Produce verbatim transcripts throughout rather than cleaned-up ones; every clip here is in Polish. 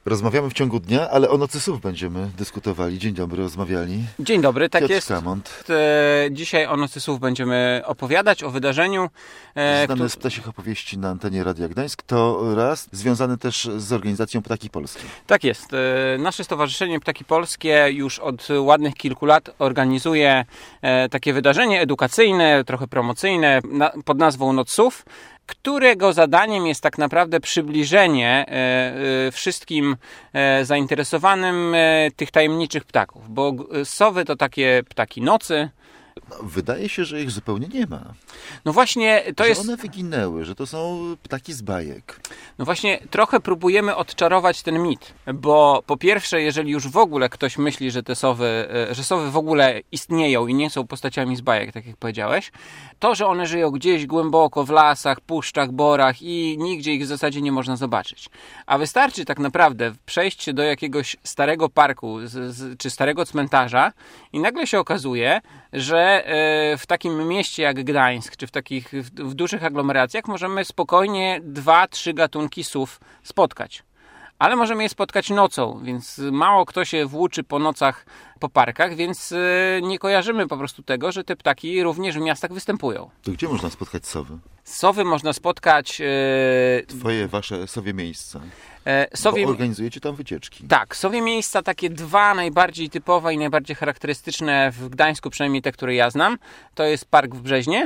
Rozmawiamy w ciągu dnia, ale o Nocy Słów będziemy dyskutowali. Dzień dobry, rozmawiali. Dzień dobry, tak Piotr jest. Kamont. E, dzisiaj o Nocy Słów będziemy opowiadać, o wydarzeniu. E, Znany kto... z ptasich opowieści na antenie Radia Gdańsk. To raz, związany też z organizacją Ptaki Polskie. Tak jest. E, nasze Stowarzyszenie Ptaki Polskie już od ładnych kilku lat organizuje e, takie wydarzenie edukacyjne, trochę promocyjne na, pod nazwą Noc Słów, którego zadaniem jest tak naprawdę przybliżenie e, e, wszystkim e, zainteresowanym e, tych tajemniczych ptaków, bo sowy to takie ptaki nocy. No, wydaje się, że ich zupełnie nie ma. No właśnie to że jest... one wyginęły, że to są ptaki z bajek. No właśnie trochę próbujemy odczarować ten mit, bo po pierwsze, jeżeli już w ogóle ktoś myśli, że te sowy, że sowy w ogóle istnieją i nie są postaciami z bajek, tak jak powiedziałeś, to, że one żyją gdzieś głęboko w lasach, puszczach, borach i nigdzie ich w zasadzie nie można zobaczyć. A wystarczy tak naprawdę przejść się do jakiegoś starego parku z, z, czy starego cmentarza i nagle się okazuje, że w takim mieście jak Gdańsk, czy w takich w dużych aglomeracjach możemy spokojnie dwa, trzy gatunki sów spotkać. Ale możemy je spotkać nocą, więc mało kto się włóczy po nocach po parkach, więc nie kojarzymy po prostu tego, że te ptaki również w miastach występują. To gdzie można spotkać sowy? Sowy można spotkać... Twoje, wasze sowie miejsca. Sowie... Bo organizujecie tam wycieczki. Tak, sowie miejsca takie dwa najbardziej typowe i najbardziej charakterystyczne w Gdańsku, przynajmniej te, które ja znam, to jest Park w Brzeźnie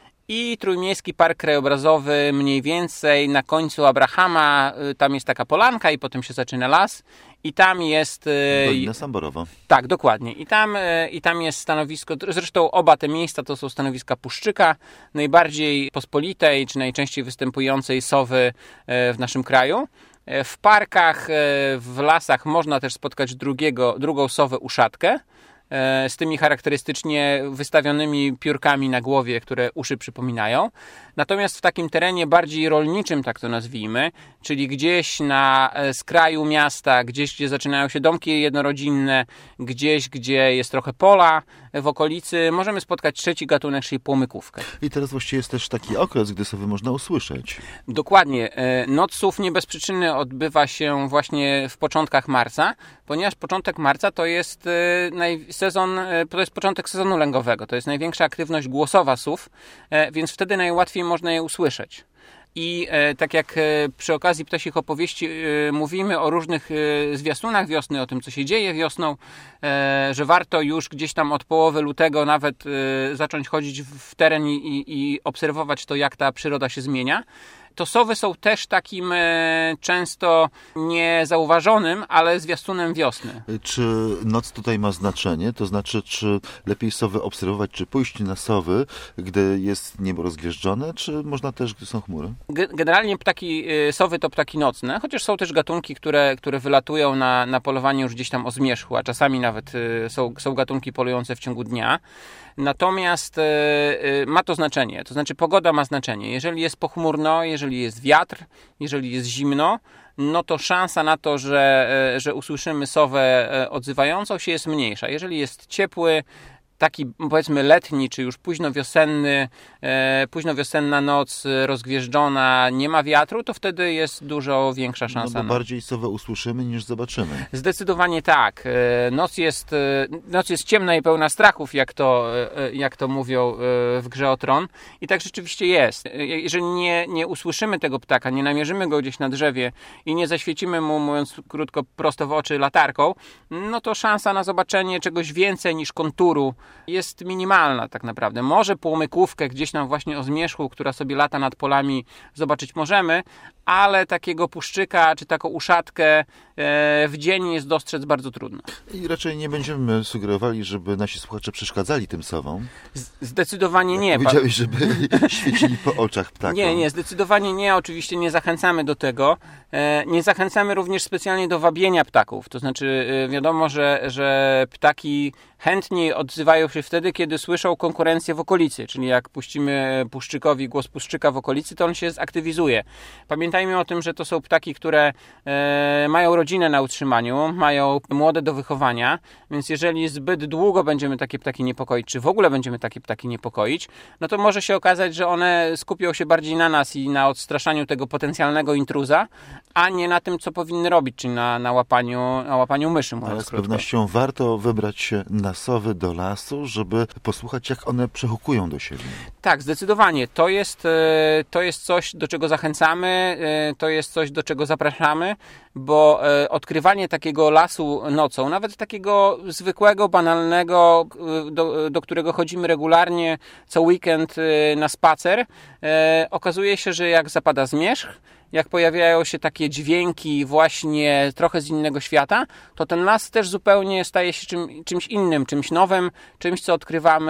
i Trójmiejski Park Krajobrazowy mniej więcej na końcu Abrahama. Tam jest taka polanka i potem się zaczyna las i tam jest... Dolina Samborowa. Tak, dokładnie. I tam, i tam jest stanowisko, zresztą oba te miejsca to są stanowiska puszczyka, najbardziej pospolitej czy najczęściej występującej sowy w naszym kraju. W parkach, w lasach można też spotkać drugiego, drugą sowę uszatkę z tymi charakterystycznie wystawionymi piórkami na głowie, które uszy przypominają. Natomiast w takim terenie bardziej rolniczym, tak to nazwijmy, czyli gdzieś na skraju miasta, gdzieś gdzie zaczynają się domki jednorodzinne, gdzieś gdzie jest trochę pola w okolicy, możemy spotkać trzeci gatunek, czyli płomykówkę. I teraz właściwie jest też taki okres, gdy sowy można usłyszeć. Dokładnie. Noc Słów nie bez przyczyny odbywa się właśnie w początkach marca, ponieważ początek marca to jest sezon, to jest początek sezonu lęgowego, to jest największa aktywność głosowa sów, więc wtedy najłatwiej można je usłyszeć. I e, tak jak e, przy okazji ptasich opowieści e, mówimy o różnych e, zwiastunach wiosny, o tym, co się dzieje wiosną, e, że warto już gdzieś tam od połowy lutego nawet e, zacząć chodzić w teren i, i obserwować to, jak ta przyroda się zmienia, to sowy są też takim e, często niezauważonym, ale zwiastunem wiosny. Czy noc tutaj ma znaczenie? To znaczy, czy lepiej sowy obserwować, czy pójść na sowy, gdy jest niebo rozgwieżdżone, czy można też, gdy są chmury? Generalnie ptaki, sowy to ptaki nocne, chociaż są też gatunki, które, które wylatują na, na polowanie już gdzieś tam o zmierzchu, a czasami nawet są, są gatunki polujące w ciągu dnia. Natomiast ma to znaczenie, to znaczy pogoda ma znaczenie. Jeżeli jest pochmurno, jeżeli jest wiatr, jeżeli jest zimno, no to szansa na to, że, że usłyszymy sowę odzywającą się jest mniejsza. Jeżeli jest ciepły, taki powiedzmy letni, czy już późno wiosenny, e, późno wiosenna noc rozgwieżdżona, nie ma wiatru, to wtedy jest dużo większa szansa. No bo bardziej sowę usłyszymy niż zobaczymy. Zdecydowanie tak. E, noc jest, e, noc jest ciemna i pełna strachów, jak to, e, jak to mówią e, w Grze o Tron. I tak rzeczywiście jest. E, jeżeli nie, nie usłyszymy tego ptaka, nie namierzymy go gdzieś na drzewie i nie zaświecimy mu, mówiąc krótko, prosto w oczy latarką, no to szansa na zobaczenie czegoś więcej niż konturu jest minimalna tak naprawdę. Może płomykówkę gdzieś tam właśnie o zmierzchu, która sobie lata nad polami, zobaczyć możemy, ale takiego puszczyka czy taką uszatkę w dzień jest dostrzec bardzo trudno. I raczej nie będziemy sugerowali, żeby nasi słuchacze przeszkadzali tym sowom. Zdecydowanie nie. Powiedziałeś, żeby świecili po oczach ptakom. Nie, nie, zdecydowanie nie. Oczywiście nie zachęcamy do tego. Nie zachęcamy również specjalnie do wabienia ptaków. To znaczy wiadomo, że, że ptaki chętniej odzywają się wtedy, kiedy słyszą konkurencję w okolicy. Czyli jak puścimy puszczykowi głos puszczyka w okolicy, to on się zaktywizuje. Pamiętajmy o tym, że to są ptaki, które mają rodzinę na utrzymaniu, mają młode do wychowania, więc jeżeli zbyt długo będziemy takie ptaki niepokoić, czy w ogóle będziemy takie ptaki niepokoić, no to może się okazać, że one skupią się bardziej na nas i na odstraszaniu tego potencjalnego intruza, a nie na tym, co powinny robić, czyli na, na, łapaniu, na łapaniu myszy. Ale z pewnością warto wybrać się na sowy do lasu, żeby posłuchać, jak one przehukują do siebie. Tak, zdecydowanie. To jest, to jest coś, do czego zachęcamy, to jest coś, do czego zapraszamy, bo odkrywanie takiego lasu nocą, nawet takiego zwykłego, banalnego, do, do którego chodzimy regularnie co weekend na spacer, okazuje się, że jak zapada zmierzch, jak pojawiają się takie dźwięki właśnie trochę z innego świata, to ten las też zupełnie staje się czym, czymś innym, czymś nowym, czymś, co odkrywamy,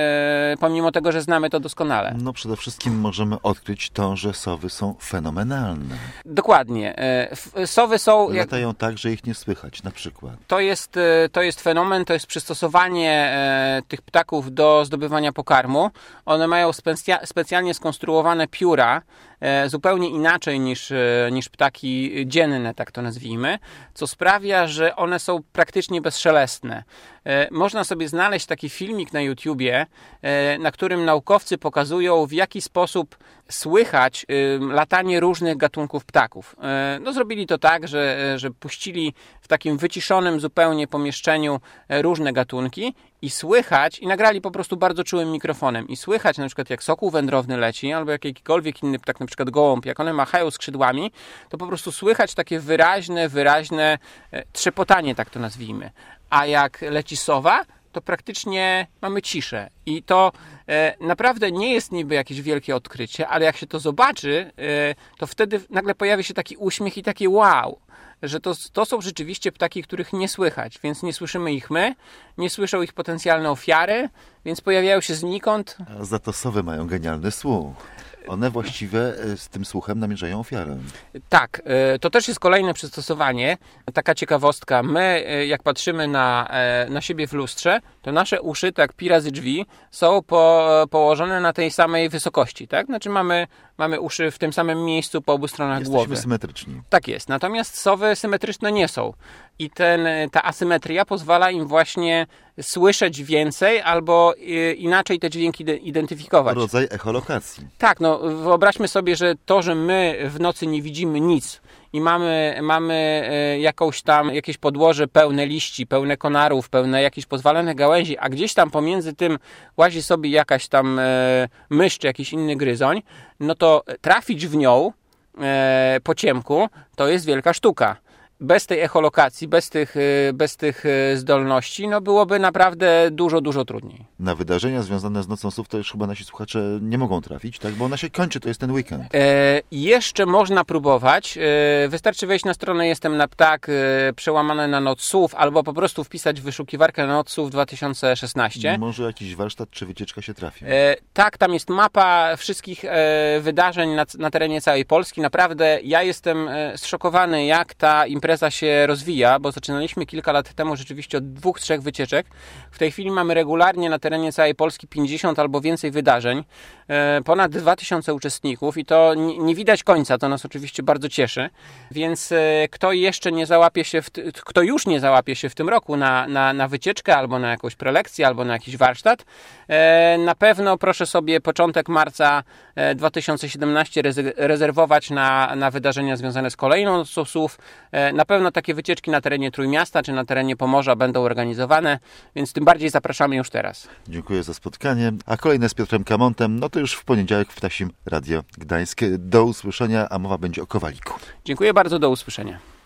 e, pomimo tego, że znamy to doskonale. No przede wszystkim możemy odkryć to, że sowy są fenomenalne. Dokładnie. E, sowy są... Latają jak... tak, że ich nie słychać, na przykład. To jest, to jest fenomen, to jest przystosowanie e, tych ptaków do zdobywania pokarmu. One mają specja, specjalnie skonstruowane pióra, e, zupełnie inaczej niż, niż ptaki dzienne, tak to nazwijmy, co sprawia, że one są praktycznie bezszelestne. Można sobie znaleźć taki filmik na YouTubie, na którym naukowcy pokazują, w jaki sposób słychać latanie różnych gatunków ptaków. No, zrobili to tak, że, że puścili w takim wyciszonym zupełnie pomieszczeniu różne gatunki i słychać, i nagrali po prostu bardzo czułym mikrofonem, i słychać na przykład jak sokół wędrowny leci, albo jak jakikolwiek inny ptak, na przykład gołąb, jak one machają skrzydłami, to po prostu słychać takie wyraźne, wyraźne trzepotanie, tak to nazwijmy. A jak leci sowa, to praktycznie mamy ciszę. I to e, naprawdę nie jest niby jakieś wielkie odkrycie, ale jak się to zobaczy, e, to wtedy nagle pojawi się taki uśmiech i takie wow, że to, to są rzeczywiście ptaki, których nie słychać, więc nie słyszymy ich my, nie słyszą ich potencjalne ofiary, więc pojawiają się znikąd. A za to sowy mają genialny słuch. One właściwie z tym słuchem namierzają ofiarę. Tak, to też jest kolejne przystosowanie. Taka ciekawostka. My, jak patrzymy na, na siebie w lustrze, to nasze uszy, tak pi razy drzwi, są po, położone na tej samej wysokości. Tak? Znaczy mamy, mamy uszy w tym samym miejscu po obu stronach Jesteśmy głowy. Jesteśmy symetryczni. Tak jest. Natomiast sowy symetryczne nie są. I ten, ta asymetria pozwala im właśnie słyszeć więcej albo inaczej te dźwięki identyfikować. Rodzaj echolokacji. Tak, no wyobraźmy sobie, że to, że my w nocy nie widzimy nic i mamy, mamy jakąś tam, jakieś podłoże pełne liści, pełne konarów, pełne jakichś pozwalonych gałęzi, a gdzieś tam pomiędzy tym łazi sobie jakaś tam mysz czy jakiś inny gryzoń, no to trafić w nią po ciemku to jest wielka sztuka. Bez tej echolokacji, bez tych, bez tych zdolności, no byłoby naprawdę dużo, dużo trudniej. Na wydarzenia związane z Nocą Sów to już chyba nasi słuchacze nie mogą trafić, tak? Bo ona się kończy, to jest ten weekend. E, jeszcze można próbować. E, wystarczy wejść na stronę Jestem na Ptak, e, przełamane na Noc Sów, albo po prostu wpisać w wyszukiwarkę Noc Sów dwa tysiące szesnaście. Może jakiś warsztat czy wycieczka się trafi. E, tak, tam jest mapa wszystkich e, wydarzeń na, na terenie całej Polski. Naprawdę ja jestem e, zszokowany, jak ta impreza impreza się rozwija, bo zaczynaliśmy kilka lat temu rzeczywiście od dwóch, trzech wycieczek. W tej chwili mamy regularnie na terenie całej Polski pięćdziesiąt albo więcej wydarzeń, ponad dwa tysiące uczestników i to nie widać końca, to nas oczywiście bardzo cieszy, więc kto jeszcze nie załapie się, w, kto już nie załapie się w tym roku na, na, na wycieczkę albo na jakąś prelekcję, albo na jakiś warsztat, na pewno proszę sobie początek marca dwa tysiące siedemnaście rezerwować na, na wydarzenia związane z kolejną Nocą Sów. Na pewno takie wycieczki na terenie Trójmiasta czy na terenie Pomorza będą organizowane, więc tym bardziej zapraszamy już teraz. Dziękuję za spotkanie. A kolejne z Piotrem Kamontem, no to już w poniedziałek w Ptasim Radio Gdańsk. Do usłyszenia, a mowa będzie o kowaliku. Dziękuję bardzo, do usłyszenia.